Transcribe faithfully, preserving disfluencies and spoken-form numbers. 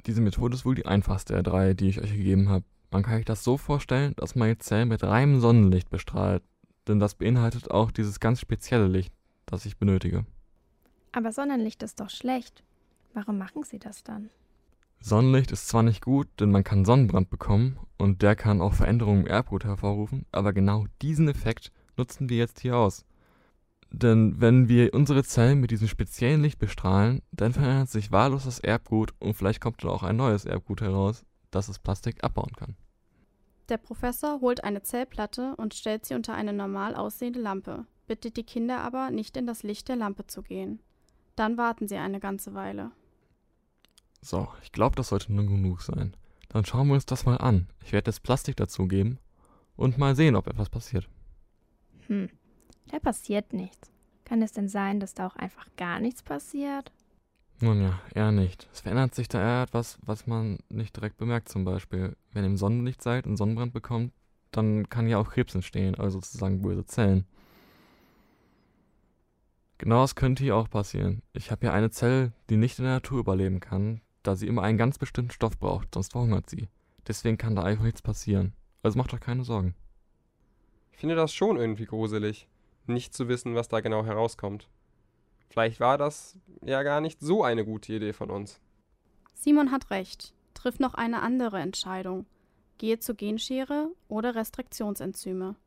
Diese Methode ist wohl die einfachste der drei, die ich euch gegeben habe. Man kann sich das so vorstellen, dass man die Zellen mit reinem Sonnenlicht bestrahlt, denn das beinhaltet auch dieses ganz spezielle Licht, das ich benötige. Aber Sonnenlicht ist doch schlecht. Warum machen Sie das dann? Sonnenlicht ist zwar nicht gut, denn man kann Sonnenbrand bekommen und der kann auch Veränderungen im Erbgut hervorrufen, aber genau diesen Effekt nutzen wir jetzt hier aus. Denn wenn wir unsere Zellen mit diesem speziellen Licht bestrahlen, dann verändert sich wahllos das Erbgut und vielleicht kommt dann auch ein neues Erbgut heraus, das das Plastik abbauen kann. Der Professor holt eine Zellplatte und stellt sie unter eine normal aussehende Lampe, bittet die Kinder aber, nicht in das Licht der Lampe zu gehen. Dann warten sie eine ganze Weile. So, ich glaube, das sollte nun genug sein. Dann schauen wir uns das mal an. Ich werde das Plastik dazugeben und mal sehen, ob etwas passiert. Hm, da passiert nichts. Kann es denn sein, dass da auch einfach gar nichts passiert? Nun ja, eher nicht. Es verändert sich da eher etwas, was man nicht direkt bemerkt zum Beispiel. Wenn ihr im Sonnenlicht seid und Sonnenbrand bekommt, dann kann ja auch Krebs entstehen, also sozusagen böse Zellen. Genau das könnte hier auch passieren. Ich habe hier eine Zelle, die nicht in der Natur überleben kann, da sie immer einen ganz bestimmten Stoff braucht, sonst verhungert sie. Deswegen kann da einfach nichts passieren. Also macht euch keine Sorgen. Ich finde das schon irgendwie gruselig, nicht zu wissen, was da genau herauskommt. Vielleicht war das ja gar nicht so eine gute Idee von uns. Simon hat recht. Triff noch eine andere Entscheidung. Gehe zur Genschere oder Restriktionsenzyme.